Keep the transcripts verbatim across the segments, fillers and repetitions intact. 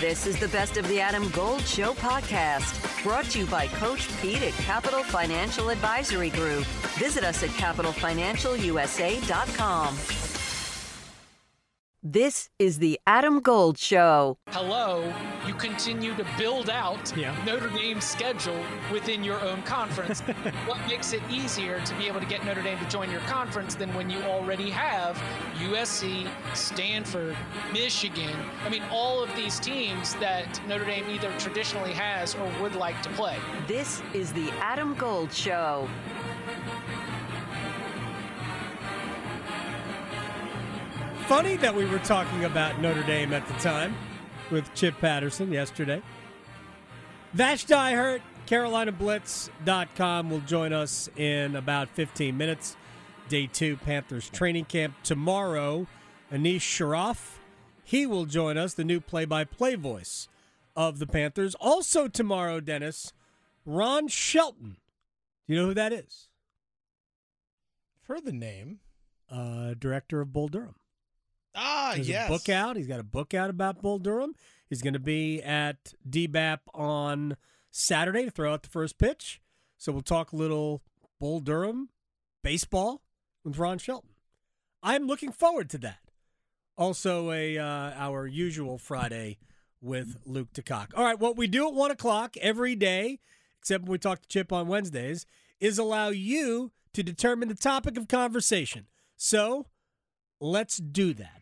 This is the Best of the Adam Gold Show podcast, brought to you by Coach Pete at Capital Financial Advisory Group. Visit us at capital financial u s a dot com. This is the Adam Gold Show. Hello, you continue to build out yeah. Notre Dame's schedule within your own conference. What makes it easier to be able to get Notre Dame to join your conference than when you already have U S C, Stanford, Michigan? I mean, all of these teams that Notre Dame either traditionally has or would like to play. This is the Adam Gold Show. Funny that we were talking about Notre Dame at the time with Chip Patterson yesterday. Vashti Hurt, Carolina Blitz dot com will join us in about fifteen minutes. Day two, Panthers training camp. Tomorrow, Anish Sharaf, he will join us, the new play-by-play voice of the Panthers. Also tomorrow, Dennis, Ron Shelton. Do you know who that is? I've heard the name. Uh, director of Bull Durham. Ah, There's yes. a book out. He's got a book out about Bull Durham. He's going to be at D B A P on Saturday to throw out the first pitch. So we'll talk a little Bull Durham baseball with Ron Shelton. I'm looking forward to that. Also, a uh, our usual Friday with Luke DeCock. All right, what we do at one o'clock every day, except when we talk to Chip on Wednesdays, is allow you to determine the topic of conversation. So let's do that.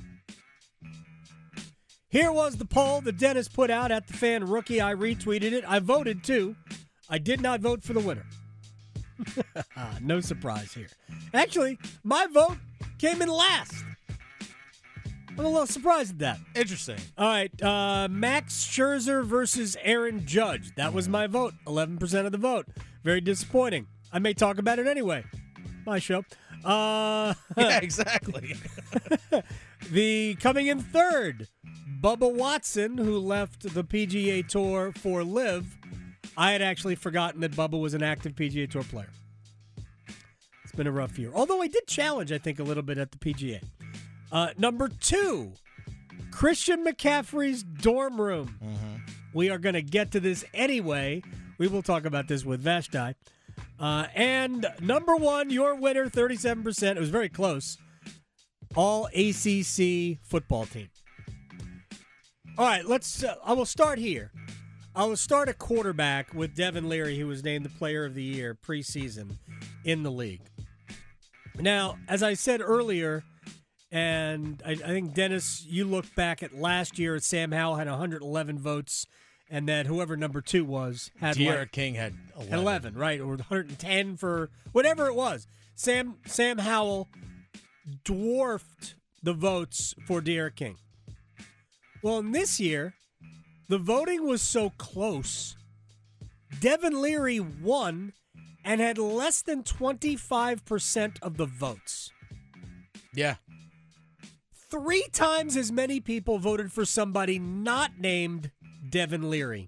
Here was the poll that Dennis put out at the Fan Rookie. I retweeted it. I voted, too. I did not vote for the winner. No surprise here. Actually, my vote came in last. I'm a little surprised at that. Interesting. All right, uh, Max Scherzer versus Aaron Judge. That was my vote, eleven percent of the vote. Very disappointing. I may talk about it anyway. My show. Uh, yeah, exactly. The coming in third, Bubba Watson, who left the P G A Tour for Live. I had actually forgotten that Bubba was an active P G A Tour player. It's been a rough year. Although I did challenge, I think, a little bit at the P G A. Uh, number two, Christian McCaffrey's dorm room. Mm-hmm. We are going to get to this anyway. We will talk about this with Vashti. Uh, and number one, your winner, thirty-seven percent. It was very close. All A C C football team. All right, let's. Uh, I will start here. I will start a quarterback with Devin Leary, who was named the Player of the Year preseason in the league. Now, as I said earlier, and I, I think, Dennis, you look back at last year, Sam Howell had one hundred eleven votes, and that whoever number two was had De'Ara like, King had eleven. eleven, right? Or one hundred ten for whatever it was. Sam Sam Howell dwarfed the votes for De'Ara King. Well, in this year, the voting was so close. Devin Leary won and had less than twenty-five percent of the votes. Yeah. Three times as many people voted for somebody not named Devin Leary.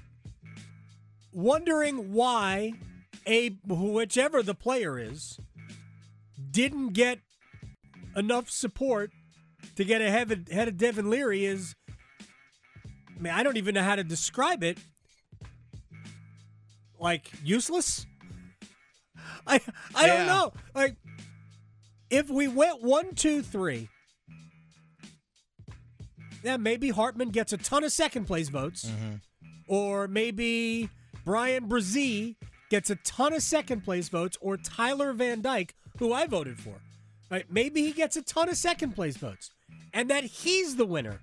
Wondering why a whichever the player is didn't get enough support to get ahead of, ahead of Devin Leary is, I mean, I don't even know how to describe it. Like, useless? I I yeah. don't know. Like, if we went one, two, three, yeah, maybe Hartman gets a ton of second place votes. Mm-hmm. Or maybe Brian Brzee gets a ton of second place votes, or Tyler Van Dyke, who I voted for. Right? Maybe he gets a ton of second place votes, and that he's the winner.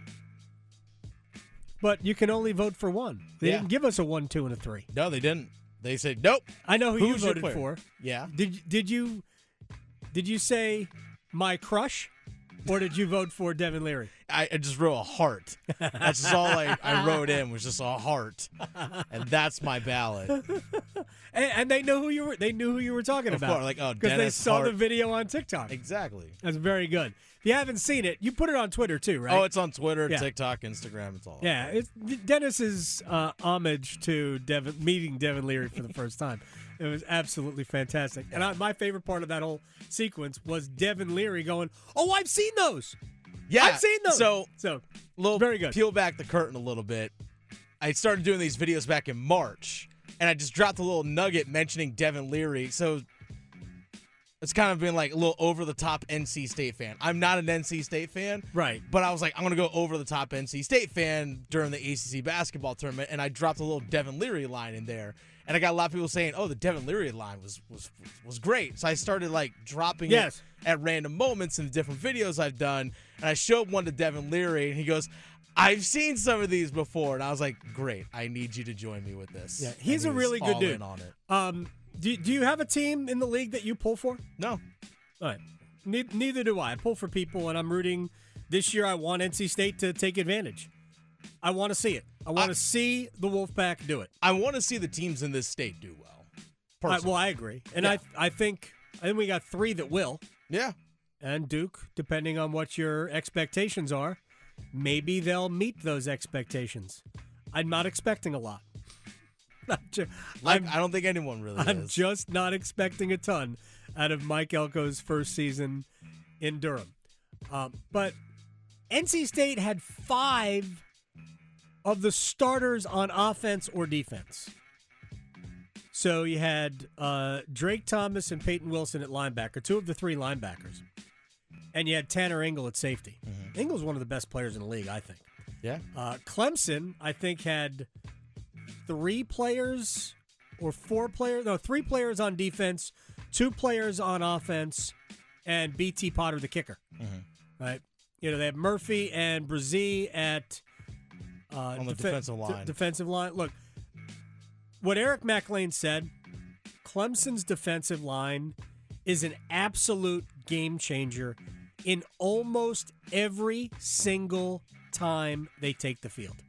But you can only vote for one. They Yeah. didn't give us a one, two, and a three. No, they didn't. They said, nope. I know who Who's you your voted player? for. Yeah. Did did you did you say my crush, or did you vote for Devin Leary? I, I just wrote a heart. That's just all I, I wrote in was just a heart, and that's my ballot. and, and they know who you were. They knew who you were talking Of about. course, like, oh, because they Dennis saw Hart. the video on TikTok. Exactly. That's very good. If you haven't seen it, you put it on Twitter too, right? Oh, it's on Twitter, Yeah. TikTok, Instagram. It's all. Yeah, it's Dennis's uh, homage to Devin, meeting Devin Leary for the first time. It was absolutely fantastic. And I, my favorite part of that whole sequence was Devin Leary going, "Oh, I've seen those. Yeah, I've seen those. So, so little very good. Peel back the curtain a little bit. I started doing these videos back in March, and I just dropped a little nugget mentioning Devin Leary. So it's kind of been like a little over-the-top N C State fan. I'm not an N C State fan. Right. But I was like, I'm going to go over-the-top N C State fan during the A C C basketball tournament, and I dropped a little Devin Leary line in there. And I got a lot of people saying, oh, the Devin Leary line was was was great. So I started, like, dropping yes. it at random moments in the different videos I've done. And I showed one to Devin Leary, and he goes, I've seen some of these before. And I was like, great, I need you to join me with this. Yeah, he's and a he really was good all dude. in on it. Um, do, do you have a team in the league that you pull for? No. All right. Ne- neither do I. I pull for people, and I'm rooting. This year I want N C State to take advantage. I want to see it. I want to see the Wolfpack do it. I want to see the teams in this state do well. I, well, I agree. And Yeah. I I think I think we got three that will. Yeah. And Duke, depending on what your expectations are, maybe they'll meet those expectations. I'm not expecting a lot. Not ju- Like, I'm, I don't think anyone really I'm is. just not expecting a ton out of Mike Elko's first season in Durham. Um, but N C State had five of the starters on offense or defense. So you had uh, Drake Thomas and Peyton Wilson at linebacker, two of the three linebackers. And you had Tanner Engel at safety. Mm-hmm. Engel's one of the best players in the league, I think. Yeah. Uh, Clemson, I think, had three players or four players, no, three players on defense, two players on offense, and B T Potter, the kicker. Mm-hmm. Right? You know, they have Murphy and Brazee at uh, on the def- defensive line. D- defensive line. Look, what Eric McLean said, Clemson's defensive line is an absolute game changer in almost every single time they take the field.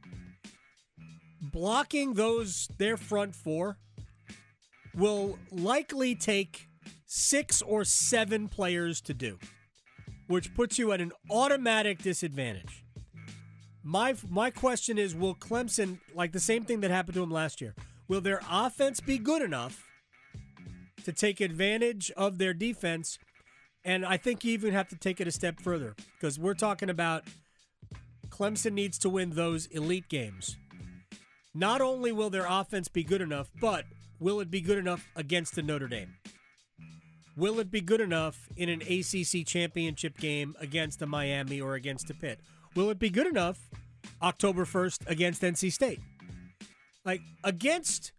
Blocking those, their front four, will likely take six or seven players to do, which puts you at an automatic disadvantage. My my question is, will Clemson, like the same thing that happened to them last year, will their offense be good enough to take advantage of their defense? And I think you even have to take it a step further, because we're talking about Clemson needs to win those elite games. Not only will their offense be good enough, but will it be good enough against the Notre Dame? Will it be good enough in an A C C championship game against a Miami or against a Pitt? Will it be good enough October first against N C State? Like, against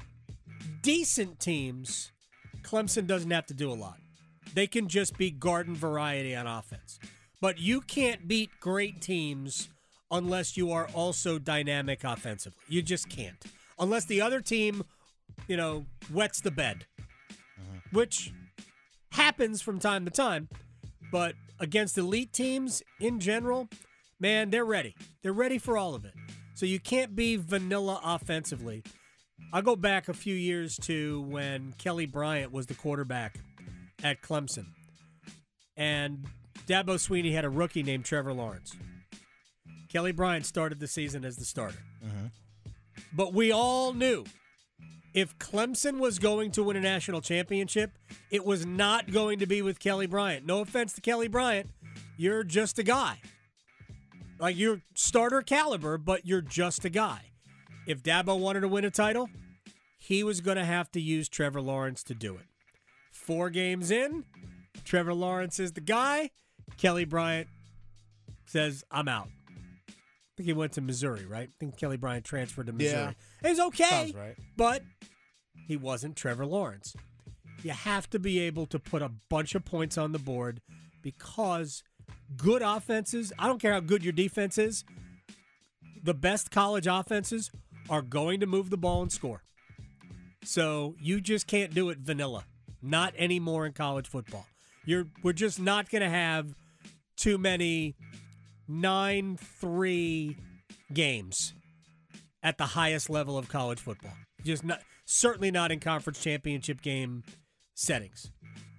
decent teams, Clemson doesn't have to do a lot. They can just be garden variety on offense. But you can't beat great teams unless you are also dynamic offensively. You just can't. Unless the other team, you know, wets the bed, uh-huh. which happens from time to time. But against elite teams in general, man, they're ready. They're ready for all of it. So you can't be vanilla offensively. I'll go back a few years to when Kelly Bryant was the quarterback at Clemson. And Dabo Swinney had a rookie named Trevor Lawrence. Kelly Bryant started the season as the starter. Uh-huh. But we all knew if Clemson was going to win a national championship, it was not going to be with Kelly Bryant. No offense to Kelly Bryant. You're just a guy. Like, you're starter caliber, but you're just a guy. If Dabo wanted to win a title, he was going to have to use Trevor Lawrence to do it. Four games in, Trevor Lawrence is the guy. Kelly Bryant says, I'm out. I think he went to Missouri, right? I think Kelly Bryant transferred to Missouri. Yeah. It was okay, Sounds right. but he wasn't Trevor Lawrence. You have to be able to put a bunch of points on the board, because good offenses, I don't care how good your defense is, the best college offenses are going to move the ball and score. So you just can't do it vanilla. Not anymore in college football. You're we're just not going to have too many nine three games at the highest level of college football. Just not, certainly not in conference championship game settings.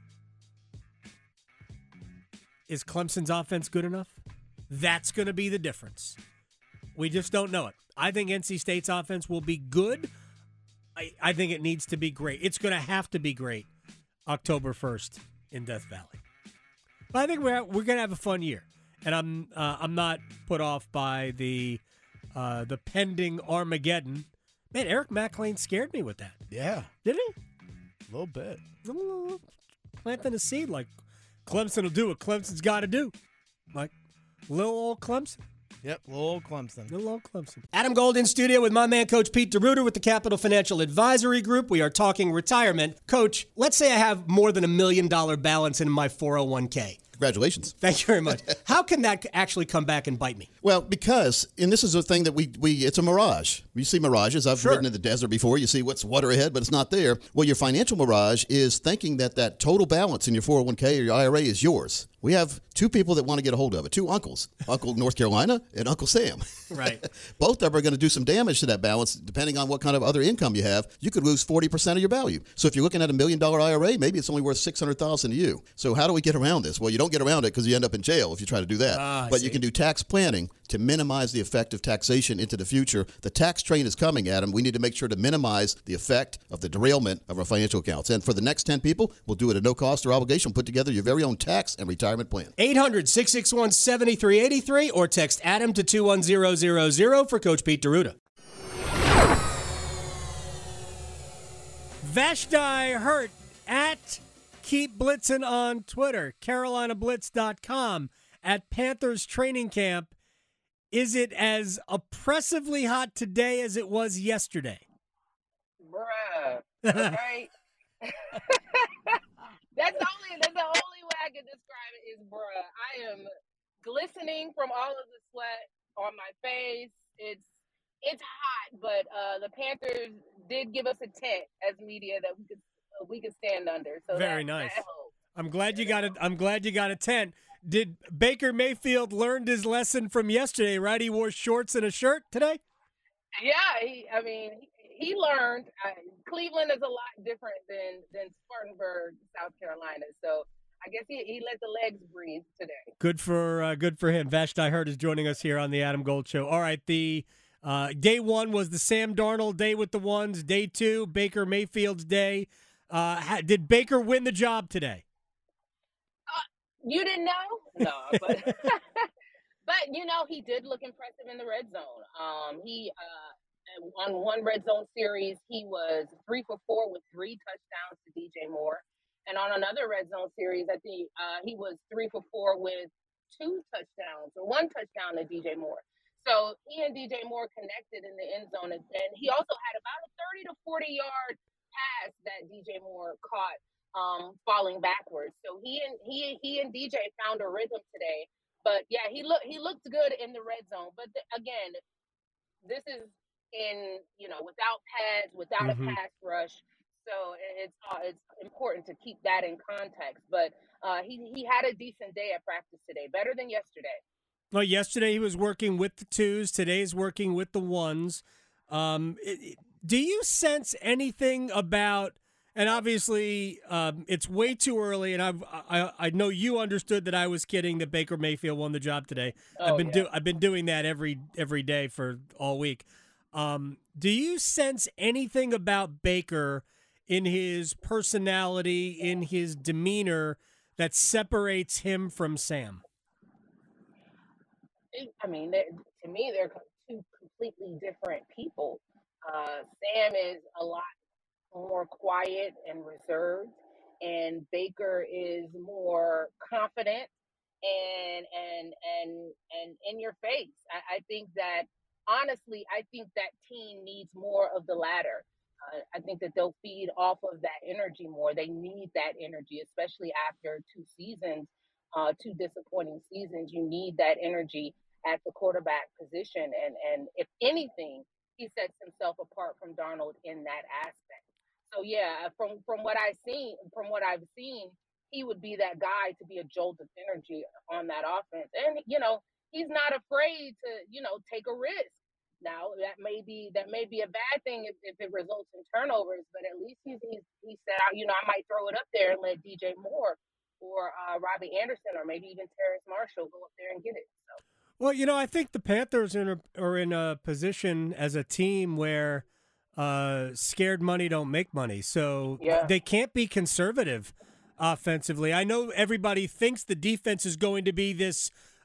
Is Clemson's offense good enough? That's going to be the difference. We just don't know it. I think N C State's offense will be good. I, I think it needs to be great. It's going to have to be great October first in Death Valley. But I think we're, we're going to have a fun year. and I'm uh, I'm not put off by the uh, the pending Armageddon. Man, Eric McLean scared me with that. Yeah, Did he? a little bit. Planting a seed like Clemson will do what Clemson's got to do. Like little old Clemson. Yep, little old Clemson. Little old Clemson. Adam Gold in studio with my man, Coach Pete DeRuiter with the Capital Financial Advisory Group. We are talking retirement. Coach, let's say I have more than a million dollar balance in my four oh one k. Congratulations. Thank you very much. How can that actually come back and bite me? Well, because, and this is a thing that we, we it's a mirage. You see mirages. I've Sure. ridden in the desert before. You see what's water ahead, but it's not there. Well, your financial mirage is thinking that that total balance in your four oh one k or your I R A is yours. We have two people that want to get a hold of it, two uncles, Uncle North Carolina and Uncle Sam. Right. Both of them are going to do some damage to that balance depending on what kind of other income you have. You could lose forty percent of your value. So if you're looking at a million dollar I R A, maybe it's only worth six hundred thousand dollars to you. So how do we get around this? Well, you don't get around it because you end up in jail if you try to do that. Ah, I but see. you can do tax planning to minimize the effect of taxation into the future. The tax train is coming, Adam. We need to make sure to minimize the effect of the derailment of our financial accounts. And for the next ten people, we'll do it at no cost or obligation. Put together your very own tax and retirement plan. eight hundred, six six one, seven three eight three or text Adam to two one zero zero zero for Coach Pete DeRuiter. Vashti Hurt at Keep Blitzing on Twitter, Carolina Blitz dot com, at Panthers training camp. Is it as oppressively hot today as it was yesterday? Bruh. Right? that's the only that's the only way I can describe it is bruh. I am glistening from all of the sweat on my face. It's it's hot, but uh, the Panthers did give us a tent as media that we could uh, we could stand under. So Very that, nice. that helped. I'm glad you got it. I'm glad you got a tent. Did Baker Mayfield learned his lesson from yesterday, right? He wore shorts and a shirt today? Yeah, he, I mean, he, he learned. Uh, Cleveland is a lot different than than Spartanburg, South Carolina. So I guess he, he let the legs breathe today. Good for uh, good for him. Vashti Hurt is joining us here on the Adam Gold Show. All right, the uh, day one was the Sam Darnold day with the ones. Day two, Baker Mayfield's day. Uh, ha- did Baker win the job today? You didn't know? No, but but you know he did look impressive in the red zone. Um, he uh, on one red zone series he was three for four with three touchdowns to D J Moore, and on another red zone series I think uh, he was three for four with two touchdowns or one touchdown to D J Moore. So he and D J Moore connected in the end zone, and, and he also had about a thirty to forty yard pass that D J Moore caught. Um, falling backwards. So he and he he and D J found a rhythm today. But yeah, he looked he looked good in the red zone. But th- again, this is in you know without pads, without Mhm. a pass rush. So it's uh, it's important to keep that in context. But uh, he he had a decent day at practice today, better than yesterday. Well, yesterday he was working with the twos. Today's working with the ones. Um, it, it- do you sense anything about? And obviously, um, it's way too early. And I've, I I know you understood that I was kidding that Baker Mayfield won the job today. I've Oh, been yeah. do I've been doing that every every day for all week. Um, do you sense anything about Baker in his personality, in his demeanor, that separates him from Sam? I mean, they're- to me, they're co- two completely different people. Uh, Sam is a lot more quiet and reserved, and Baker is more confident and and and and in your face. I, I think that honestly, I think that team needs more of the latter. Uh, I think that they'll feed off of that energy more. They need that energy, especially after two seasons, uh, two disappointing seasons. You need that energy at the quarterback position, and and if anything, he sets himself apart from Darnold in that aspect. So yeah, from from what I've seen, from what I've seen, he would be that guy to be a jolt of energy on that offense. And you know, he's not afraid to, you know, take a risk. Now that may be that may be a bad thing if, if it results in turnovers, but at least he's he's he said, you know, I might throw it up there and let D J Moore or uh, Robbie Anderson or maybe even Terrace Marshall go up there and get it. So. Well, you know, I think the Panthers are in a, are in a position as a team where uh, scared money don't make money. So Yeah. they can't be conservative offensively. I know everybody thinks the defense is going to be this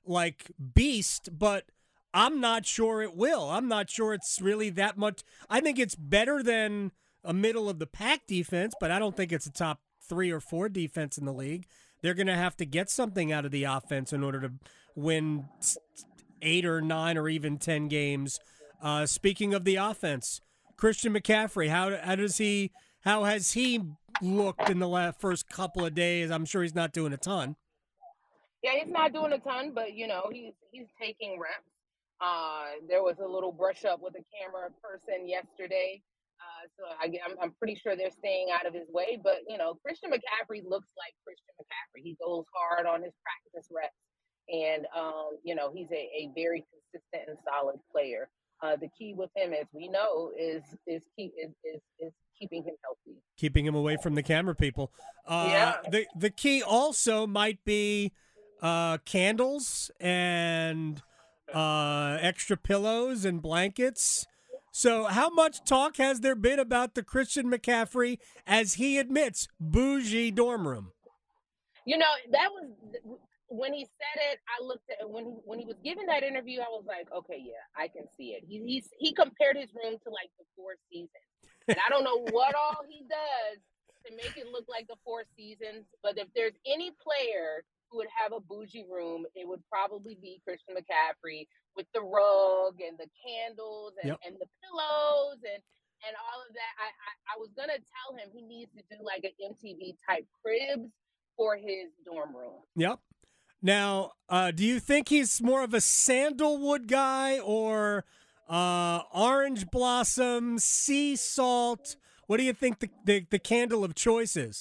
like beast, but I'm not sure it will. I'm not sure it's really that much. I think it's better than a middle of the pack defense, but I don't think it's a top three or four defense in the league. They're going to have to get something out of the offense in order to win eight or nine or even ten games. Uh, speaking of the offense, Christian McCaffrey, how how does he how has he looked in the last first couple of days? I'm sure he's not doing a ton. Yeah, he's not doing a ton, but you know he's he's taking reps. Uh, there was a little brush up with a camera person yesterday. Uh, so I, I'm, I'm pretty sure they're staying out of his way. But, you know, Christian McCaffrey looks like Christian McCaffrey. He goes hard on his practice reps. And, um, you know, he's a, a very consistent and solid player. Uh, the key with him, as we know, is is, keep, is, is, is keeping him healthy. Keeping him away from the camera people. Uh, yeah. The, the key also might be uh, candles and uh, extra pillows and blankets. So how much talk has there been about the Christian McCaffrey, as he admits, bougie dorm room? You know, that was when he said it. I looked at when he when he was giving that interview. I was like, okay, yeah, I can see it. He he's, he compared his room to like the Four Seasons, and I don't know what all he does to make it look like the Four Seasons. But if there's any player who would have a bougie room, it would probably be Christian McCaffrey, with the rug and the candles and, yep. and the pillows and, and all of that. I, I, I was going to tell him he needs to do like an M T V type cribs for his dorm room. Yep. Now, uh, do you think he's more of a sandalwood guy or uh, orange blossom, sea salt? What do you think the, the, the candle of choice is?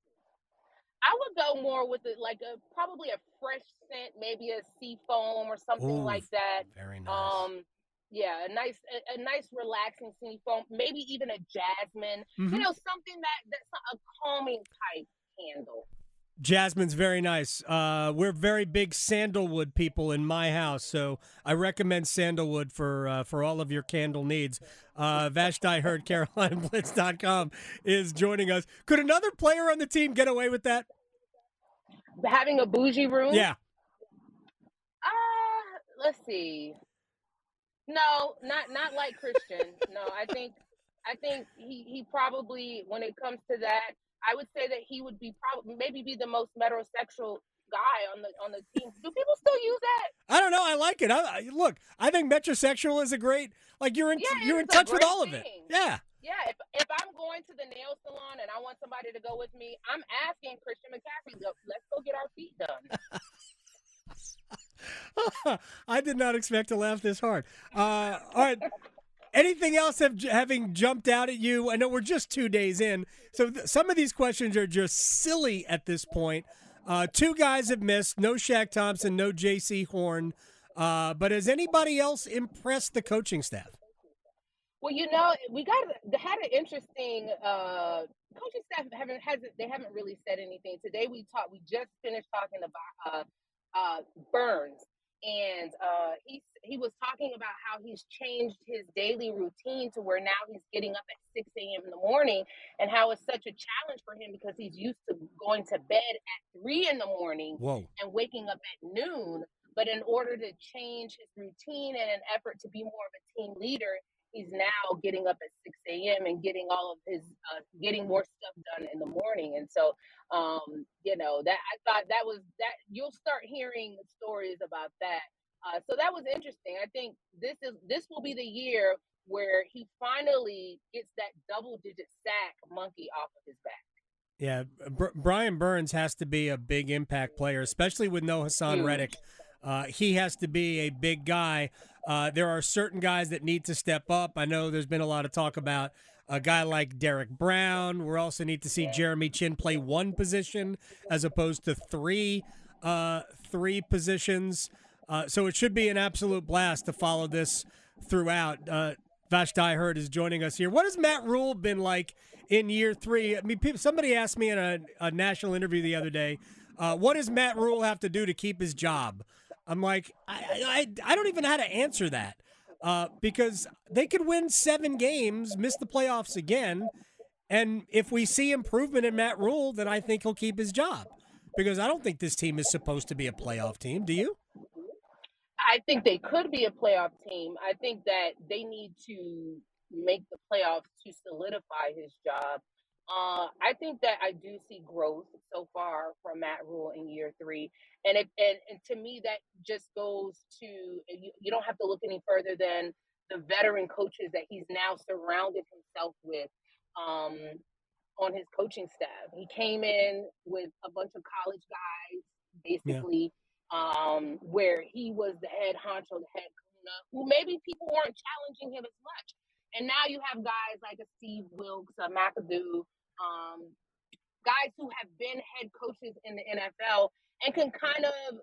I would go more with it, like a probably a fresh scent, maybe a sea foam or something Ooh, like that. Very nice. Um, yeah, a nice, a, a nice relaxing sea foam, maybe even a jasmine. Mm-hmm. You know, something that that's a calming type candle. Jasmine's very nice. Uh, we're very big sandalwood people in my house, so I recommend sandalwood for uh, for all of your candle needs. Uh, Vashti Hurd, Carolina Blitz dot com, is joining us. Could another player on the team get away with that? Having a bougie room? Yeah. Uh, let's see. No, not not like Christian. No, I think I think he, he probably, when it comes to that, I would say that he would be probably maybe be the most metrosexual guy on the on the team. Do people still use that? I don't know. I like it. I, I, look, I think metrosexual is a great. Like you're in Yeah, you're in it's a touch with great all of it. thing. Yeah. Yeah, if if I'm going to the nail salon and I want somebody to go with me, I'm asking Christian McCaffrey, let's go get our feet done. I did not expect to laugh this hard. Uh, all right. Anything else have, having jumped out at you? I know we're just two days in, so th- some of these questions are just silly at this point. Uh, two guys have missed. No Shaq Thompson, no J C Horn. Uh, but has anybody else impressed the coaching staff? Well, you know, we got they had an interesting uh, coaching staff haven't hasn't they haven't really said anything today. We talked. We just finished talking about uh, uh, Burns, and uh, he he was talking about how he's changed his daily routine to where now he's getting up at six a.m. in the morning, and how it's such a challenge for him because he's used to going to bed at three in the morning Whoa. and waking up at noon. But in order to change his routine and an effort to be more of a team leader, he's now getting up at six a.m. and getting all of his, uh, getting more stuff done in the morning. And so, um, you know, that I thought that was that you'll start hearing stories about that. Uh, so that was interesting. I think this is this will be the year where he finally gets that double digit sack monkey off of his back. Yeah, Br- Brian Burns has to be a big impact player, especially with no Hassan Huge. Reddick. Uh, he has to be a big guy. Uh, there are certain guys that need to step up. I know there's been a lot of talk about a guy like Derek Brown. We also need to see Jeremy Chin play one position as opposed to three, uh, three positions. Uh, so it should be an absolute blast to follow this throughout. Uh, Vashti Hurd is joining us here. What has Matt Rule been like in year three? I mean, people, somebody asked me in a, a national interview the other day, uh, what does Matt Rule have to do to keep his job? I'm like, I, I, I don't even know how to answer that uh, because they could win seven games, miss the playoffs again, and if we see improvement in Matt Rule, then I think he'll keep his job because I don't think this team is supposed to be a playoff team. Do you? I think they could be a playoff team. I think that they need to make the playoffs to solidify his job. Uh, I think that I do see growth so far from Matt Rule in year three. And it, and, and to me, that just goes to, you, you don't have to look any further than the veteran coaches that he's now surrounded himself with um, on his coaching staff. He came in with a bunch of college guys, basically, yeah. um, where he was the head honcho, the head kahuna, who maybe people weren't challenging him as much. And now you have guys like a Steve Wilkes, a McAdoo, um, guys who have been head coaches in the N F L and can kind of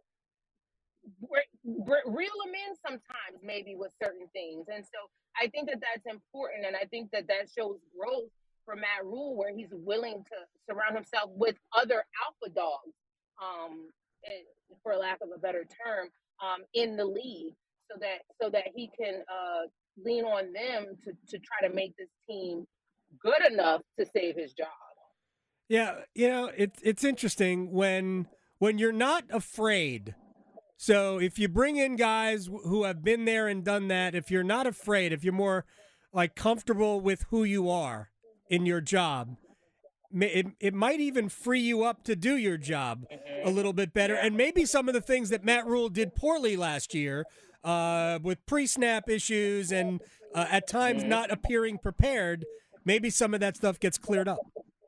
re- re- reel them in sometimes, maybe with certain things. And so I think that that's important, and I think that that shows growth for Matt Rule, where he's willing to surround himself with other alpha dogs, um, for lack of a better term, um, in the league, so that so that he can uh, lean on them to to try to make this team good enough to save his job. Yeah, you know, it's it's interesting when when you're not afraid. So if you bring in guys who have been there and done that, if you're not afraid, if you're more like comfortable with who you are in your job, it it might even free you up to do your job a little bit better. And maybe some of the things that Matt Rule did poorly last year, uh, with pre-snap issues and uh, at times not appearing prepared, maybe some of that stuff gets cleared up.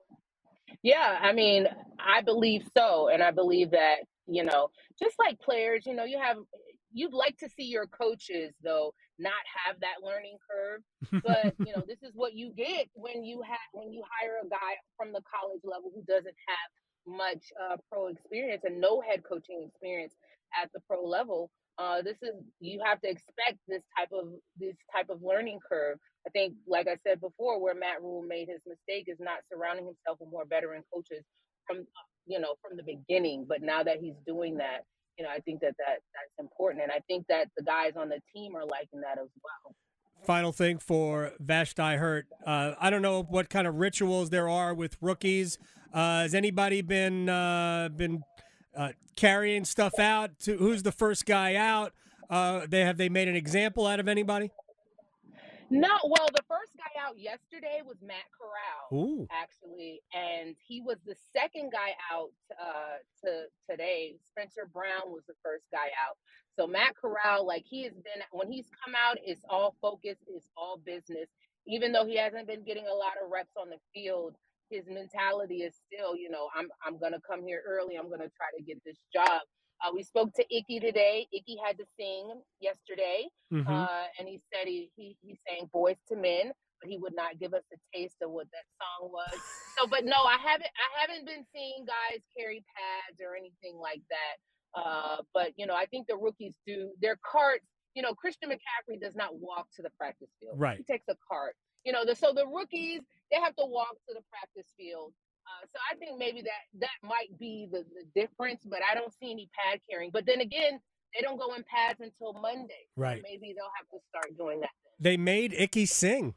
Yeah, I mean, I believe so. And I believe that, you know, just like players, you know, you have, you'd like to see your coaches, though, not have that learning curve. But, you know, this is what you get when you have, when you hire a guy from the college level who doesn't have much uh, pro experience and no head coaching experience at the pro level. Uh, this is, you have to expect this type of, this type of learning curve. I think, like I said before, where Matt Rule made his mistake is not surrounding himself with more veteran coaches from, you know, from the beginning. But now that he's doing that, you know, I think that, that that's important. And I think that the guys on the team are liking that as well. Final thing for Vashti Hurt. Uh, I don't know what kind of rituals there are with rookies. Uh, has anybody been uh, been uh, carrying stuff out? To, who's the first guy out? Uh, they have they made an example out of anybody? No, well, the first guy out yesterday was Matt Corral, Ooh. actually, and he was the second guy out uh, to today. Spencer Brown was the first guy out. So Matt Corral, like he has been, when he's come out, it's all focus, it's all business. Even though he hasn't been getting a lot of reps on the field, his mentality is still, you know, I'm I'm gonna come here early. I'm gonna try to get this job. Uh, we spoke to Icky today. Icky had to sing yesterday, mm-hmm. uh, and he said he, he he sang "Boys to Men," but he would not give us a taste of what that song was. So, but no, I haven't I haven't been seeing guys carry pads or anything like that. Uh, but you know, I think the rookies do their carts. You know, Christian McCaffrey does not walk to the practice field. Right. He takes a cart. You know, the, so the rookies, they have to walk to the practice field. Uh, so I think maybe that that might be the, the difference, but I don't see any pad carrying. But then again, they don't go in pads until Monday. Right. So maybe they'll have to start doing that then. They made Icky sing.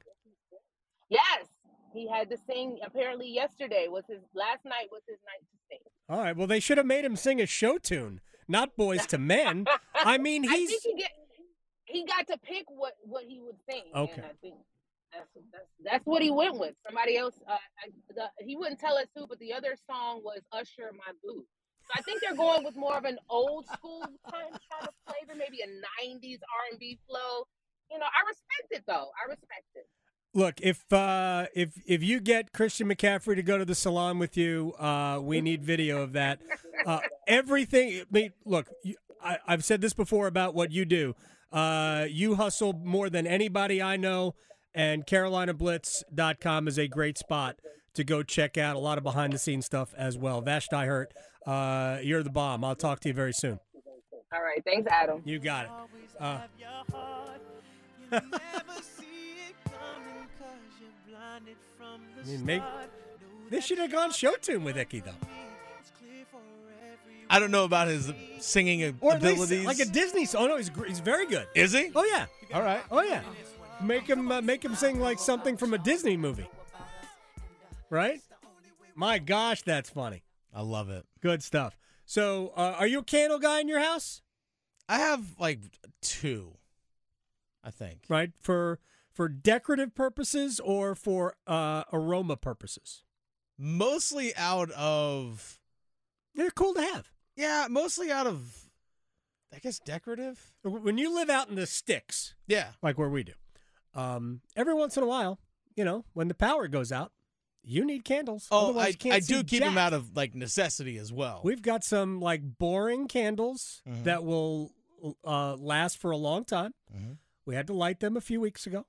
Yes. He had to sing. Apparently yesterday was his, last night was his night to sing. All right. Well, they should have made him sing a show tune, not Boys to Men. I mean, he's... I think he, get, he got to pick what, what he would sing. Okay. And I think That's, that's that's what he went with. Somebody else, uh, I, the, he wouldn't tell us who, but the other song was Usher, My Boo. So I think they're going with more of an old school kind, kind of flavor, maybe a nineties R and B flow. You know, I respect it, though. I respect it. Look, if uh, if if you get Christian McCaffrey to go to the salon with you, uh, we need video of that. Uh, everything. I mean, look, you, I, I've said this before about what you do. Uh, you hustle more than anybody I know. And Carolina Blitz dot com is a great spot to go check out a lot of behind-the-scenes stuff as well. Vashti Hurt, uh, you're the bomb. I'll talk to you very soon. All right. Thanks, Adam. You got it. Uh, I mean, maybe, this should have gone show tune with Icky, though. I don't know about his singing or abilities. Least, like a Disney song. Oh, no, he's, he's very good. Is he? Oh, yeah. All right. Oh, yeah. Make him uh, make him sing like something from a Disney movie, right? My gosh, that's funny. I love it. Good stuff. So, uh, are you a candle guy in your house? I have like two, I think. Right? For for decorative purposes or for uh, aroma purposes? Mostly out of, They're cool to have. yeah, mostly out of, I guess, decorative. When you live out in the sticks, Yeah. like where we do, um, every once in a while, you know, when the power goes out, you need candles. Oh, Otherwise I, you can't I see do keep jack. them out of like necessity as well. We've got some like boring candles Mhm. that will uh, last for a long time. Mhm. We had to light them a few weeks ago,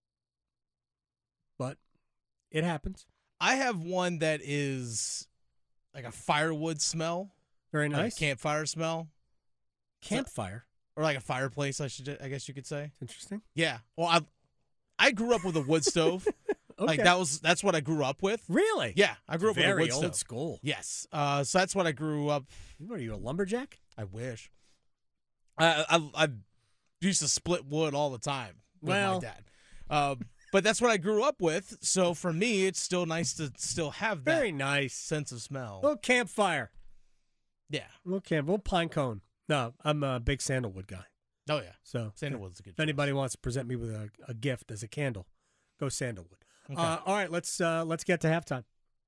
but it happens. I have one that is like a firewood smell, Very like a nice. campfire smell, Campfire. or like a fireplace. I should, I guess you could say. Interesting. Yeah. Well, I, I grew up with a wood stove. Okay. Like that was that's what I grew up with. Really? Yeah, I grew up Very with a wood old stove. school. Yes. Uh, so that's what I grew up. What are you, a lumberjack? I wish. I I, I used to split wood all the time with Well. my dad. Uh, but that's what I grew up with. So for me, it's still nice to still have that Very nice. sense of smell. Little campfire. Yeah. Little camp. Little pine cone. No, I'm a big sandalwood guy. Oh yeah. So Sandalwood's a good. if anybody wants to present me with a, a gift as a candle, go sandalwood. Okay. Uh, all right, let's uh, let's get to halftime.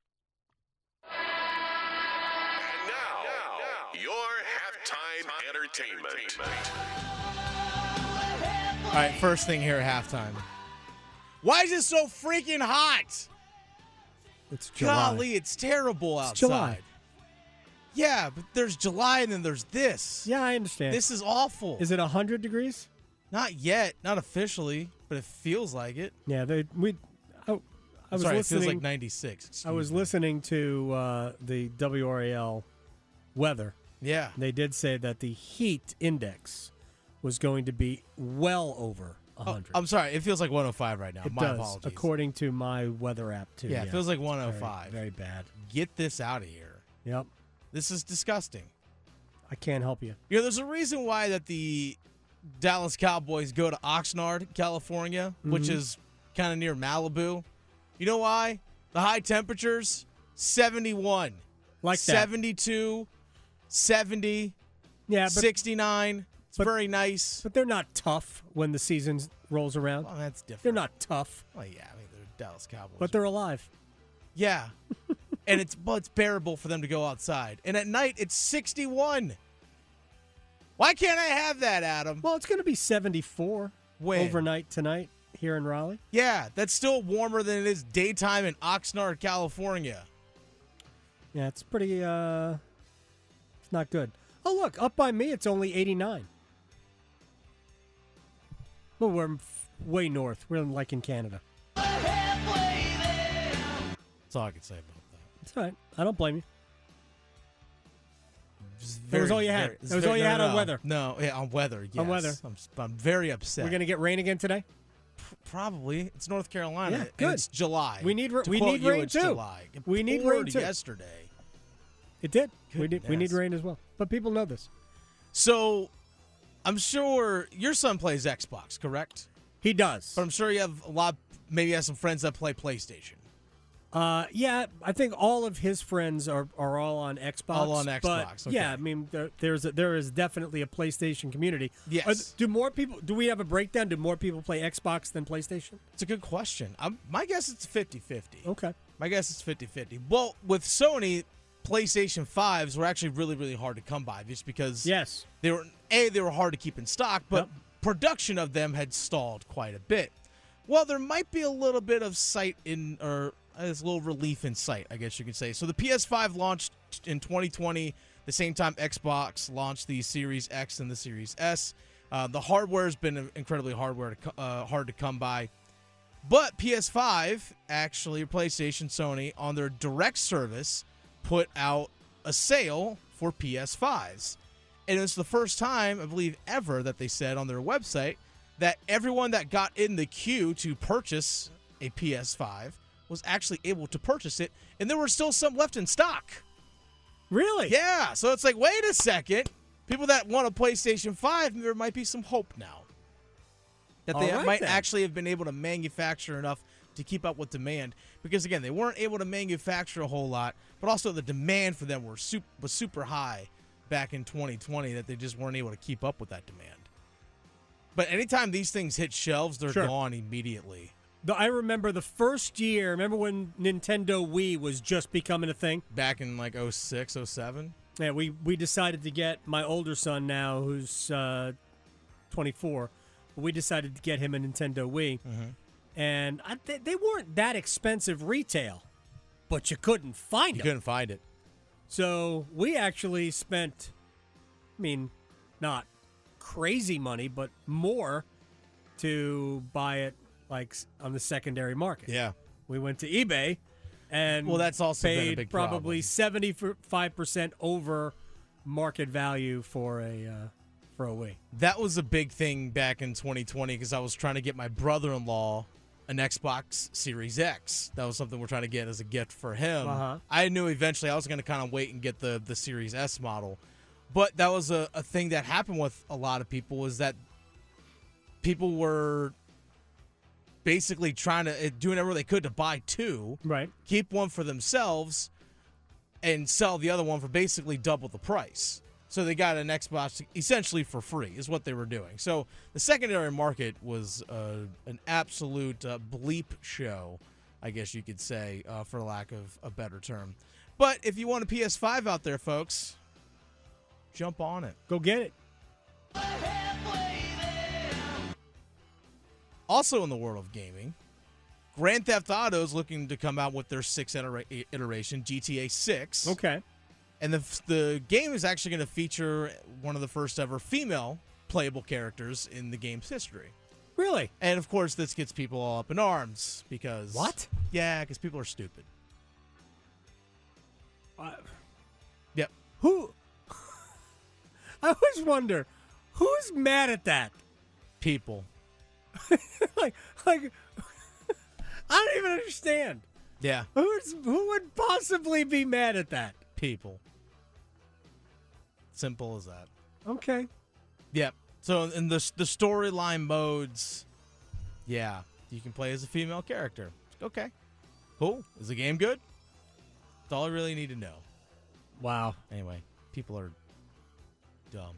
And now, now, your halftime entertainment. All right, first thing here at halftime. Why is it so freaking hot? It's July. Golly, it's terrible outside. It's July. Yeah, but there's July and then there's this. Yeah, I understand. This is awful. Is it one hundred degrees? Not yet, not officially, but it feels like it. Yeah, they we. I, I was Sorry, listening. it feels like ninety-six. Excuse I was me. listening to uh, the W R A L weather. Yeah. They did say that the heat index was going to be well over one Oh, hundred. I'm sorry, it feels like one oh five right now. it My does, apologies. according to my weather app too. yeah, it feels like one oh Very- five. Very, bad. Get this out of here. Yep, This is disgusting. I can't help you. You know, there's a reason why that the Dallas Cowboys go to Oxnard, California, which Mhm. is kind of near Malibu. You know why? The high temperatures, seventy-one. Like that. seventy-two, seventy, Yeah, but sixty-nine. It's but- very nice. but they're not tough when the season rolls around. Well, that's different. They're not tough, Well, yeah, I mean, they're Dallas Cowboys. but they're alive. Yeah. and it's but it's bearable for them to go outside. And at night, it's sixty-one. Why can't I have that, Adam? Well, it's going to be seventy-four When? overnight tonight here in Raleigh. Yeah, that's still warmer than it is daytime in Oxnard, California. Yeah, it's pretty. uh It's not good. Oh, look, up by me, it's only eighty-nine. Well, we're f- way north. We're in, like in Canada. That's all I can say about that. It's all right. I don't blame you. Just That was very, all you had. very- it's That was very- all you no, had no, on no. weather. No, yeah, on weather. Yes. On weather. I'm, I'm very upset. We're going to get rain again today? Probably. It's North Carolina. Yeah, and good. It's July. We need ra- To we quote need you, rain it's too. July. It We need poured rain too. yesterday. It did. We did. We need Goodness. rain as well. But people know this. So, I'm sure your son plays Xbox, correct? He does. But I'm sure you have a lot. Maybe you have some friends that play PlayStation. Uh, yeah, I think all of his friends are, are all on Xbox. All on but, Xbox, okay. Yeah, I mean, there, there's a, there is definitely a PlayStation community. Yes. Are th- do more people? Do we have a breakdown? Do more people play Xbox than PlayStation? It's a good question. I'm, my guess it's fifty-fifty. Okay. My guess it's fifty-fifty. Well, with Sony, PlayStation fives were actually really, really hard to come by just because Yes. they were A, they were hard to keep in stock, but Yep. production of them had stalled quite a bit. Well, there might be a little bit of sight in, or there's a little relief in sight, I guess you could say. So the P S five launched in twenty twenty, the same time Xbox launched the Series X and the Series S. Uh, the hardware has been incredibly hardware to, co- uh, hard to come by. But P S five, actually, PlayStation, Sony, on their direct service, put out a sale for P S fives. And it's the first time, I believe, ever that they said on their website that everyone that got in the queue to purchase a P S five was actually able to purchase it, and there were still some left in stock. Really? Yeah, so it's like, wait a second. People that want a PlayStation five, there might be some hope now. That they All right, might then. actually have been able to manufacture enough to keep up with demand. Because, again, they weren't able to manufacture a whole lot, but also the demand for them were super, was super high back in twenty twenty that they just weren't able to keep up with that demand. But anytime these things hit shelves, they're Sure. gone immediately. The, I remember the first year. Remember when Nintendo Wii was just becoming a thing? Back in like oh six, oh seven. Yeah, we we decided to get my older son now, who's uh, twenty-four. We decided to get him a Nintendo Wii, Mm-hmm. and I, they, they weren't that expensive retail, but you couldn't find You them. couldn't find it. So we actually spent, I mean, not crazy money, but more to buy it like s- on the secondary market. Yeah. We went to eBay and Well, that's also been a paid big probably problem. seventy-five percent over market value for a uh, for a Wii. That was a big thing back in twenty twenty because I was trying to get my brother-in-law an Xbox Series X. That was something we're trying to get as a gift for him. Uh-huh. I knew eventually I was going to kind of wait and get the, the Series S model. But that was a, a thing that happened with a lot of people was that people were basically trying to, uh, doing everything they could to buy two, Right. keep one for themselves, and sell the other one for basically double the price. So they got an Xbox essentially for free is what they were doing. So the secondary market was uh, an absolute uh, bleep show, I guess you could say, uh, for lack of a better term. But if you want a P S five out there, folks, jump on it. Go get it. Also in the world of gaming, Grand Theft Auto is looking to come out with their sixth itera- iteration, G T A six. Okay. And the the game is actually going to feature one of the first ever female playable characters in the game's history. Really? And of course, this gets people all up in arms because What? Yeah, because people are stupid. Uh, Yep. who? I always wonder who's mad at that. People. like, like, I don't even understand. Yeah. Who's who would possibly be mad at that? People. Simple as that. Okay. Yep. So in the the storyline modes, yeah, you can play as a female character. Okay. Cool. Is the game good? That's all I really need to know. Wow. Anyway, people are dumb.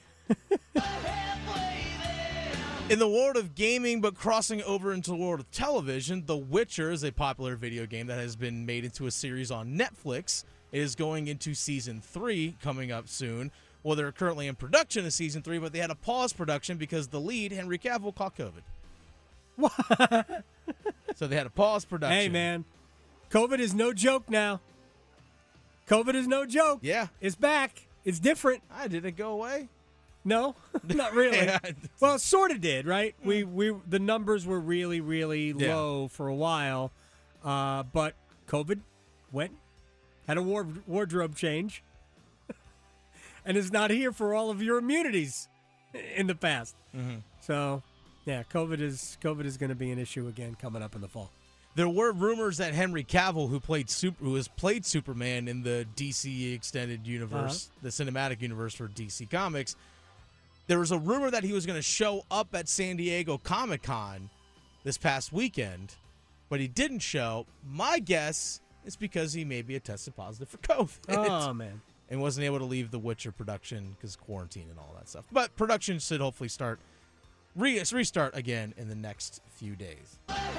In the world of gaming, but crossing over into the world of television, The Witcher is a popular video game that has been made into a series on Netflix. It is going into season three coming up soon. Well, they're currently in production of season three, but they had to pause production because the lead, Henry Cavill, caught COVID. What? So they had to pause production. Hey, man. COVID is no joke now. COVID is no joke. Yeah. It's back. It's different. I did it go away? No, not really. Yeah. Well, it sort of did, right? We we the numbers were really really Yeah. low for a while, uh, but COVID went had a war, wardrobe change, and is not here for all of your immunities in the past. Mm-hmm. So, yeah, COVID is COVID is going to be an issue again coming up in the fall. There were rumors that Henry Cavill, who played super, who has played Superman in the D C extended universe, the cinematic universe for D C Comics, there was a rumor that he was going to show up at San Diego Comic-Con this past weekend, but he didn't show. My guess is because he maybe had tested positive for COVID. Oh man. And wasn't able to leave the Witcher production because quarantine and all that stuff. But production should hopefully start re- restart again in the next few days.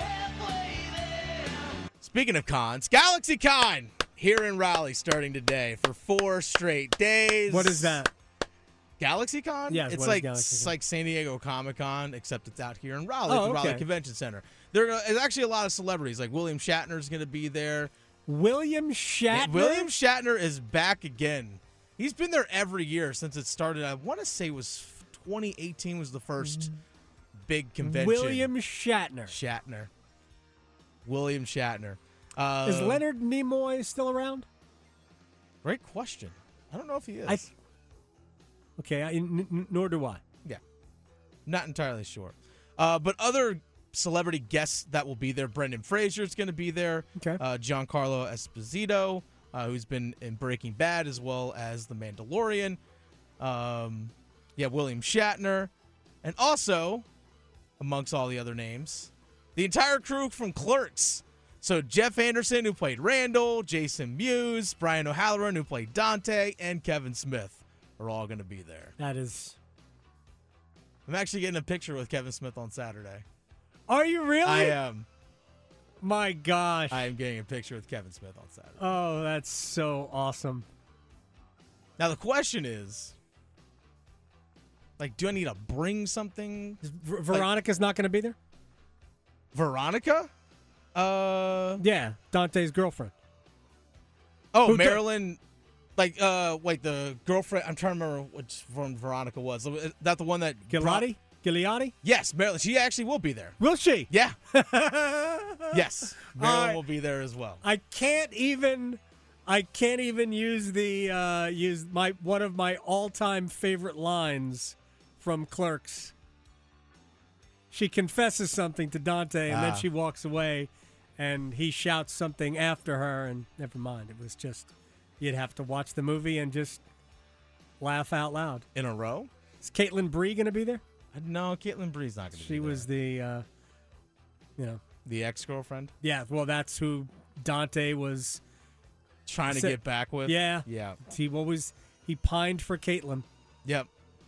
Speaking of cons, GalaxyCon here in Raleigh starting today for four straight days. What is that? GalaxyCon? Yes, it's what is like GalaxyCon? it's like San Diego Comic-Con, except it's out here in Raleigh, Oh, at the Raleigh okay. Convention Center. There is actually a lot of celebrities, like William Shatner is going to be there. William Shatner. William Shatner is back again. He's been there every year since it started. I want to say it was twenty eighteen was the first big convention. William Shatner. Shatner. William Shatner. Uh, Is Leonard Nimoy still around? Great question. I don't know if he is. I. Okay, I, n- n- nor do I. Yeah. Not entirely sure. Uh, but other celebrity guests that will be there, Brendan Fraser is going to be there. Okay. Uh, Giancarlo Esposito, uh, who's been in Breaking Bad as well as The Mandalorian. Um, yeah, William Shatner. And also, amongst all the other names, the entire crew from Clerks. So Jeff Anderson, who played Randall, Jason Mewes, Brian O'Halloran, who played Dante, and Kevin Smith are all going to be there. That is. I'm actually getting a picture with Kevin Smith on Saturday. Are you really? I am. My gosh. I am getting a picture with Kevin Smith on Saturday. Oh, that's so awesome. Now the question is, like, do I need to bring something? Ver- Veronica's like, not going to be there? Veronica? Uh. Yeah, Dante's girlfriend. Oh, Who Marilyn. Like, uh, wait, the girlfriend. I'm trying to remember which one Veronica was. Is that the one that. Gigliotti? Gigliotti? Yes, Marilyn. She actually will be there. Will she? Yeah. Yes. Marilyn uh, will be there as well. I can't even. I can't even use the uh, use my one of my all-time favorite lines from Clerks. She confesses something to Dante, and ah. then she walks away, and he shouts something after her, and never mind. It was just you'd have to watch the movie and just laugh out loud. In a row? Is Caitlin Bree going to be there? No, Caitlin Bree's not going to be She there. was the, uh, you know, the ex-girlfriend. Yeah, well, that's who Dante was trying to sa- get back with. Yeah, yeah. He always he pined for Caitlin. Yep.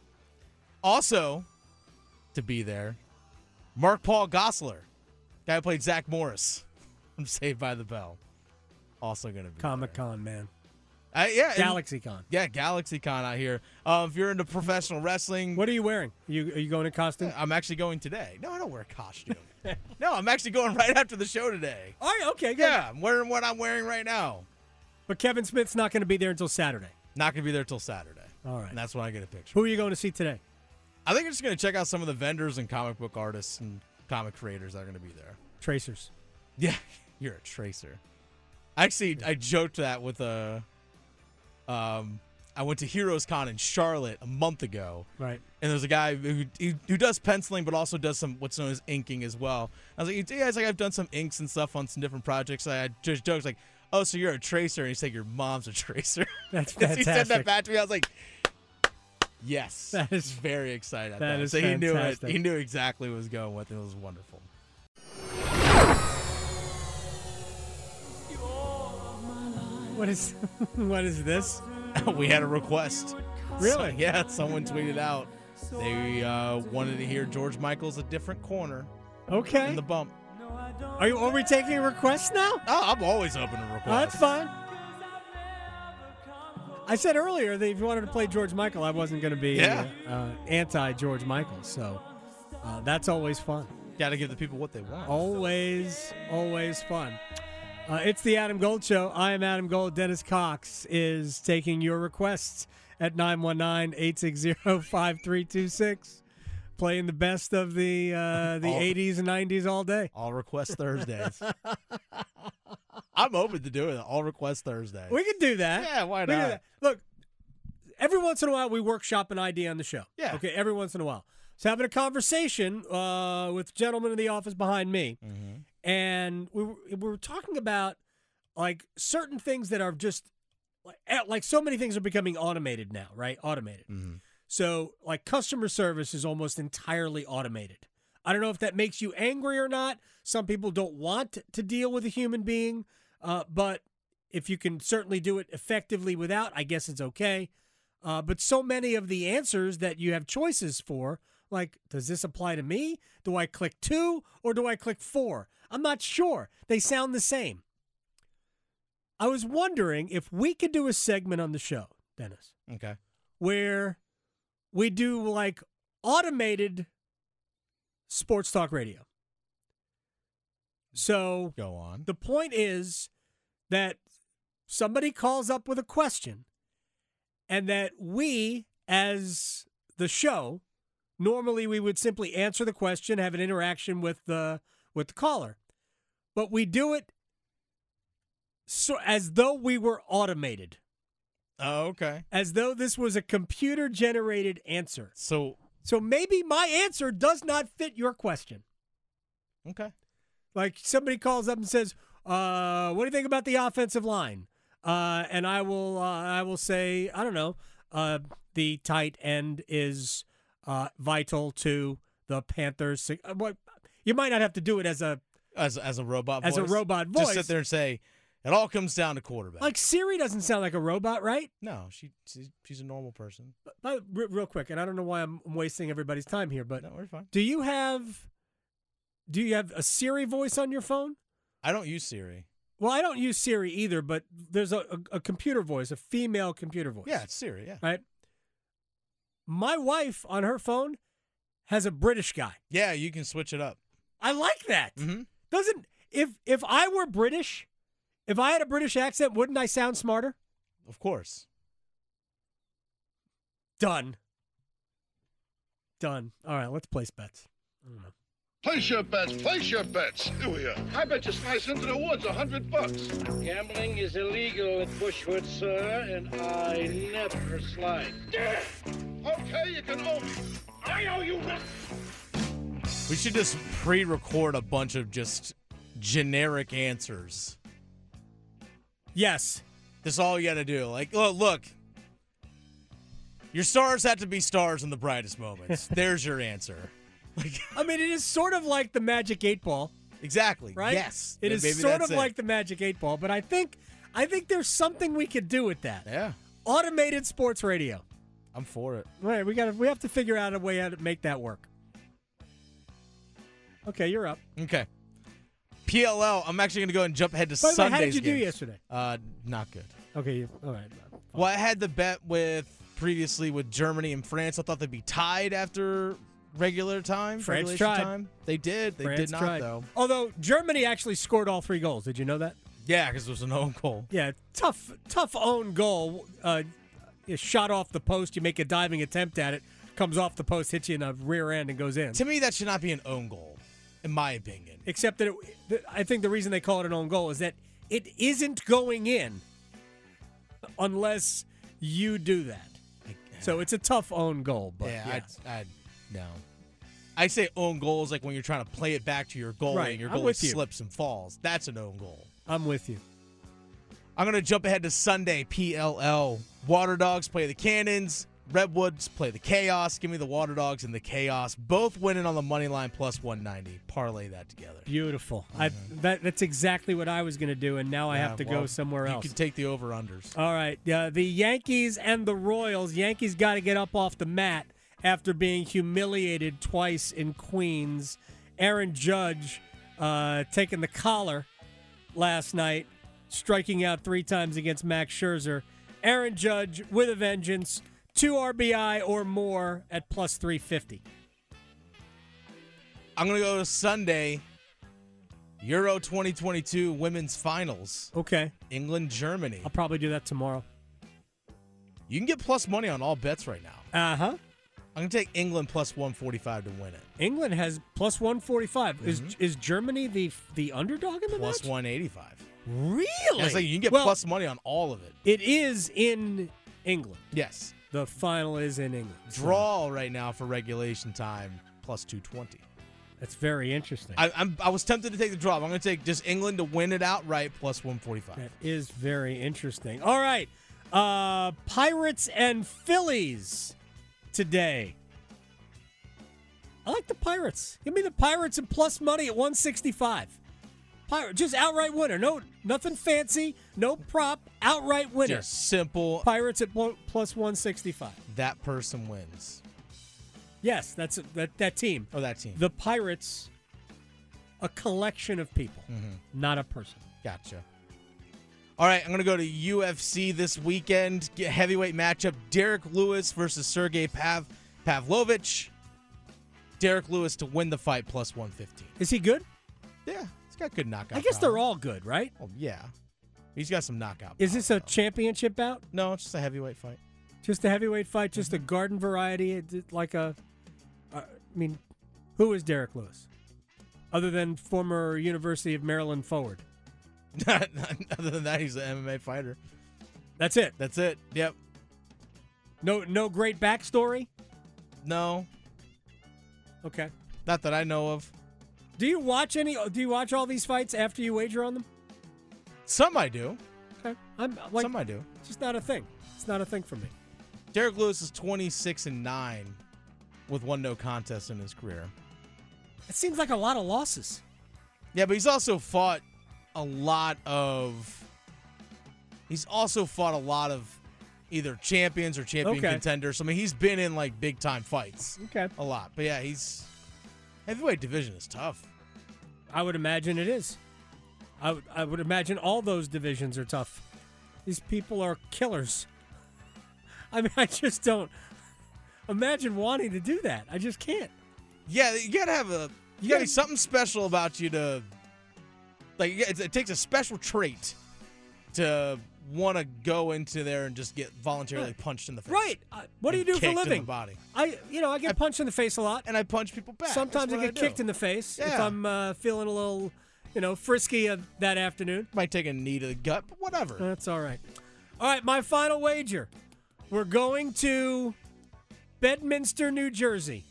Also, to be there, Mark Paul Gosselaar, guy who played Zach Morris from Saved by the Bell, also going to be Comic-Con, man. Uh, yeah, GalaxyCon. Yeah, GalaxyCon out here. Uh, if you're into professional wrestling, what are you wearing? You are you going in costume? I'm actually going today. No, I don't wear a costume. No, I'm actually going right after the show today. All right, okay, good. Yeah, I'm wearing what I'm wearing right now. But Kevin Smith's not going to be there until Saturday. Not going to be there till Saturday. All right, and that's when I get a picture. Who are you going to see today? I think I'm just going to check out some of the vendors and comic book artists and comic creators that are going to be there. Tracers. Yeah, you're a tracer. Actually, I joked that with a. Um, I went to Heroes Con in Charlotte a month ago. Right. And there's a guy who, who who does penciling, but also does some what's known as inking as well. I was like, yeah, it's like I've done some inks and stuff on some different projects. I just joked like, oh, so you're a tracer? And he's like, your mom's a tracer. That's fantastic. He said that back to me. I was like, yes. That is very excited. At that that. is so he fantastic. knew it. He knew exactly what was going with it. It was wonderful. What is what is this? We had a request. Really? So, yeah, someone tweeted out they uh, wanted to hear George Michael's A Different Corner. Okay. In the bump. Are you? Are we taking requests now? Oh, I'm always open to requests. Oh, that's fine. I said earlier that if you wanted to play George Michael, I wasn't going to be yeah. uh, uh, anti-George Michael. So uh, that's always fun. Got to give the people what they want. Always, always fun. Uh, it's the Adam Gold Show. I am Adam Gold. Dennis Cox is taking your requests at nine one nine, eight six zero, five three two six. Playing the best of the uh, the all, eighties and nineties all day. All request Thursdays. I'm open to doing it. All request Thursdays. We can do that. Yeah, why we not? Look, every once in a while we workshop an idea on the show. Yeah. Okay, every once in a while. So having a conversation uh, with the gentleman in the office behind me. Mm-hmm. And we were, we were talking about, like, certain things that are just, like, like so many things are becoming automated now, right? Automated. Mm-hmm. So, like, customer service is almost entirely automated. I don't know if that makes you angry or not. Some people don't want to deal with a human being, uh, but if you can certainly do it effectively without, I guess it's okay. Uh, but so many of the answers that you have choices for, like, does this apply to me? Do I click two or do I click four? I'm not sure. They sound the same. I was wondering if we could do a segment on the show, Dennis. Okay. Where we do like automated sports talk radio. So go on. The point is that somebody calls up with a question and that we, as the show, normally we would simply answer the question, have an interaction with the with the caller. But we do it so as though we were automated. Oh, okay. As though this was a computer-generated answer. So so maybe my answer does not fit your question. Okay. Like somebody calls up and says, uh, what do you think about the offensive line? Uh, and I will uh, I will say, I don't know, uh, the tight end is uh, vital to the Panthers. What You might not have to do it as a As as a robot as voice. a robot voice. Just sit there and say, It all comes down to quarterback. Like Siri doesn't sound like a robot, right? no, she she's, she's a normal person. But, but real quick, and I don't know why I'm wasting everybody's time here, but No, we're fine. do you have do you have a Siri voice on your phone? I don't use Siri. Well, I don't use Siri either, but there's a, a, a computer voice, a female computer voice. Yeah, it's Siri. Yeah. Right? My wife on her phone has a British guy. Yeah, you can switch it up. I like that. Mm-hmm. Doesn't if if I were British, if I had a British accent, wouldn't I sound smarter? Of course. Done. Done. All right, let's place bets. I don't know. Place your bets, place your bets. Here we are. I bet you slice into the woods a hundred bucks. Gambling is illegal at Bushwood, sir, and I never slide. Okay, you can owe me. I owe you nothing. We should just pre-record a bunch of just generic answers. Yes. That's all you got to do. Like, look, look. Your stars have to be stars in the brightest moments. There's your answer. Like, I mean, it is sort of like the Magic Eight Ball, exactly. right? Yes. It is Maybe sort that's of it. like the Magic Eight Ball, but I think I think there's something we could do with that. Yeah. Automated sports radio. I'm for it. All right, we got we have to figure out a way how to make that work. Okay, you're up. Okay. P L L, I'm actually going to go and jump ahead to By the way, Sunday's how did you do games. yesterday? Uh, not good. Okay, you, all right. Well, I had the bet with previously with Germany and France. I thought they'd be tied after regular time. France regulation tried. Time. They did. They France did not, tried. though. Although Germany actually scored all three goals. Did you know that? Yeah, because it was an own goal. Yeah, tough, tough own goal. Uh, you shot off the post. You make a diving attempt at it. Comes off the post, hits you in the rear end, and goes in. To me, that should not be an own goal, in my opinion. Except that it, I think the reason they call it an own goal is that it isn't going in unless you do that. So it's a tough own goal. But yeah, yeah. I, I, no. I say own goal is like when you're trying to play it back to your goalie Right, and your I'm goalie with you. slips and falls. That's an own goal. I'm with you. I'm going to jump ahead to Sunday, P L L. Water Dogs play the Cannons. Redwoods play the Chaos. Give me the Water Dogs and the Chaos. Both winning on the money line plus one ninety. Parlay that together. Beautiful. I that that's exactly what I was going to do, and now I Yeah, have to well, go somewhere you else. can take the over-unders. All right. Uh, the Yankees and the Royals. Yankees got to get up off the mat after being humiliated twice in Queens. Aaron Judge uh, taking the collar last night, striking out three times against Max Scherzer. Aaron Judge with a vengeance. Two R B I or more at plus three fifty. I'm going to go to Sunday, Euro twenty twenty-two Women's Finals. Okay. England, Germany. I'll probably do that tomorrow. You can get plus money on all bets right now. Uh-huh. I'm going to take England plus one forty-five to win it. England has plus one forty-five. Mm-hmm. Is is Germany the the underdog in the Plus match? one eighty-five. Really? Yeah, it's like you can get Well, plus money on all of it. It is in England. Yes. The final is in England. So Draw right now for regulation time, plus two twenty. that's very interesting. I, I'm, I was tempted to take the draw. I'm going to take just England to win it outright, plus one forty-five. That is very interesting. All right. Uh, Pirates and Phillies today. I like the Pirates. Give me the Pirates and plus money at one sixty-five. Pirate, just outright winner. No, nothing fancy. No prop. Outright winner. Just simple. Pirates at pl- plus one sixty-five. That person wins. Yes, that's a, that that team. Oh, that team. The Pirates, a collection of people, not a person. Gotcha. All right, I'm going to go to U F C this weekend. Get heavyweight matchup. Derek Lewis versus Sergey Pav- Pavlovich. Derek Lewis to win the fight, plus one fifteen. Is he good? Yeah, he's got good knockout I guess they're power. all good, right? Oh, yeah. He's got some knockout Is power, this a though. championship bout? No, it's just a heavyweight fight. Just a heavyweight fight, just a garden variety, it- it- like a. Uh, I mean, who is Derek Lewis, other than former University of Maryland forward? Other than that, he's an M M A fighter. That's it. That's it. Yep. No, no great backstory. No, Okay. not that I know of. Do you watch any? Do you watch all these fights after you wager on them? Some I do. Okay. I'm like, Some I do. it's just not a thing. It's not a thing for me. Derek Lewis is twenty-six and nine with one no contest in his career. It seems like a lot of losses. Yeah, but he's also fought a lot of He's also fought a lot of either champions or champion Okay. contenders. I mean, he's been in like big time fights. Okay. A lot. But yeah, he's heavyweight division is tough. I would imagine it is. I would- I would imagine all those divisions are tough. These people are killers. I mean, I just don't imagine wanting to do that. I just can't. Yeah, you gotta have a you gotta be something special about you to like. you got- It takes a special trait to want to go into there and just get voluntarily Right. punched in the face. Right. Uh, what do you and do for a kicked in living? the body. I, you know, I get punched in the face a lot, and I punch people back. Sometimes That's I what get I do. kicked in the face if Yeah. I'm uh, feeling a little, you know, frisky uh, that afternoon. Might take a knee to the gut, but whatever. That's all right. All right, my final wager. We're going to Bedminster, New Jersey.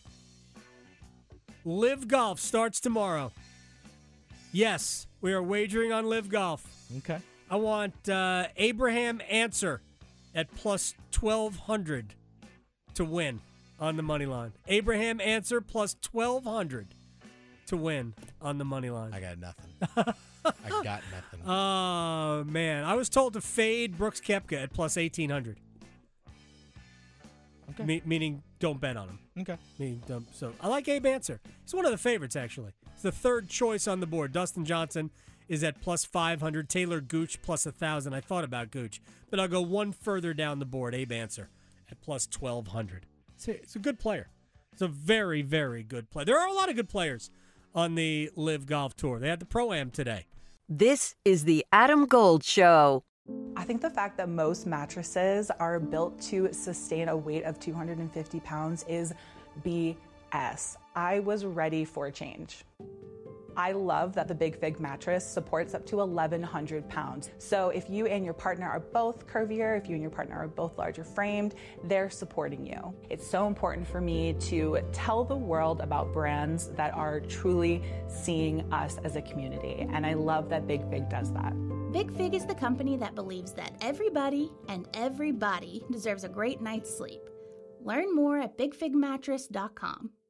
Live Golf starts tomorrow. Yes, we are wagering on Live Golf. Okay. I want uh, Abraham Answer at plus twelve hundred to win on the money line. Abraham Answer plus twelve hundred to win on the money line. I got nothing. I got nothing. Oh, man. I was told to fade Brooks Koepka at plus eighteen hundred. Okay. Me- meaning don't bet on him. Okay. Meaning don't, so I like Abe Answer. He's one of the favorites, actually. It's the third choice on the board. Dustin Johnson is at plus five hundred. Taylor Gooch plus one thousand. I thought about Gooch, but I'll go one further down the board. Abe Answer at plus twelve hundred. It's a, it's a good player. It's a very, very good player. There are a lot of good players on the Live Golf Tour. They had the Pro-Am today. This is the Adam Gold Show. I think the fact that most mattresses are built to sustain a weight of two hundred fifty pounds is B S. I was ready for a change. I love that the Big Fig mattress supports up to eleven hundred pounds. So if you and your partner are both curvier, if you and your partner are both larger framed, they're supporting you. It's so important for me to tell the world about brands that are truly seeing us as a community. And I love that Big Fig does that. Big Fig is the company that believes that everybody and everybody deserves a great night's sleep. Learn more at big fig mattress dot com.